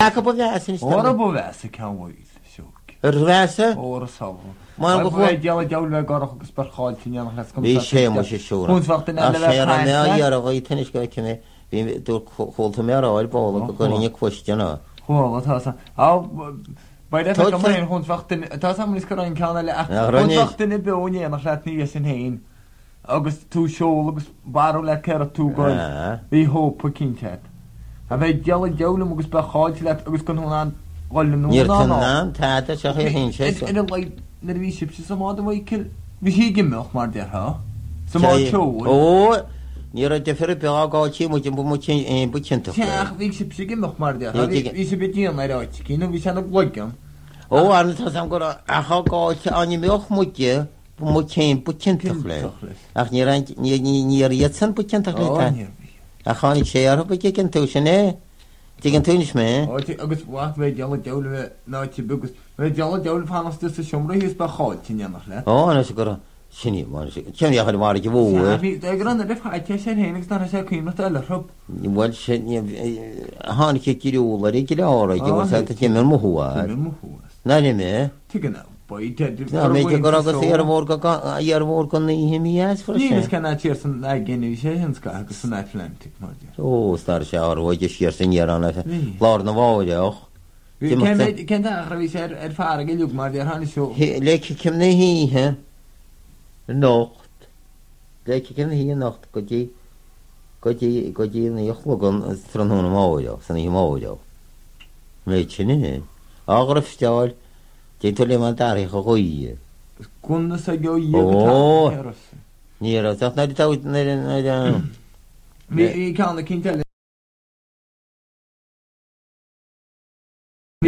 Aka baväsin Ora baväsin kan wait. Rwäse? Ora sawl. Mae'n gwybod... Diawl fe gorach agos barchol ti'n iawn achos Fi sé mwy sy'n siŵr. Hwnt fach dyn A sé ar y mea i ar o goi tennis gael cymi. Fi'n dwi'n chwlt y mea ar oed bol o gwyn i'n cwestiwn o. Hwyl, o tasa. Bai dweud ac ymlaen hwnt fach dyn... Tasa mwyn ysgol rhaid cael ele. Hwnt fach dyn y byw ni am allat ni ys yn hyn. Agos tŵ siôl, agos barw le cer o tŵ goel. Fi hwp o cynted. A fe diawl am agos barchol ti'n let agos gyn hwnna'n golyn nhw'n Ni'r tynna'n tad a siach i'r hyn sy'n. Yn y lai, nyr fi sip sy'n samod yn weicil. Fi hi gymwch mae'r diar ho. Samod siôl. O, ni'r oed differ y bil o gael ti mwyd yn bwyd cyntwch. Tiach, fi sip sy'n gymwch mae'r diar ho. Fi sip y dion na'r oed ti, no fi sy'n y glogam. O, arna tas am gwrdd, ach o gael ti, o'n i mwch mwyd bwyd cyntwch le. Ach ni'r ietsan bwyd cyntwch le. Ach o'n i sé ar o bwyd cyntwch sy'n e. Ti'n tŵnis me? O, agos wath fe diawl fe na ti bwgwys. Fe diawl pan os dys y siomro hys ba chod ti'n iamach le. O, yna sy'n gwrdd. Sy'n i, ti'n iach ar y wari i fwy. Da gron yr effaith ti sy'n hyn, ag dan sy'n cyn o'r dyl yr hwb. Wel, sy'n, han i gyd i wlar i gyd o o'r oed, sy'n ti'n mynd mwhwad. Na ni me? Ti'n gynnau. Na, me ti'n gwrdd agos i ar y môr gan i hym i as ffwrdd sy'n. Ni'n ysgan a ti'r sy'n agyn i fi sy'n hynska, agos sy'n a'i flentig. O, star sy'n ar oed i sy'r sy'n iar anna. Lawr na fawr eich. Cen da achra fi sy'n ffarag i lwg mae'r diar han i sio. Le cymna hi, he? Nocht. Le cymna hi yn nocht. Godi yn eich lwgon stran hwn am awr eich. Sy'n eich am awr eich. Le chyn i ni. Agor y fstiol. Ti'n tuli ma'n dar eich o gwy. Gwna sa gio i o. Nira, tak na di tawit na Mi kan det inte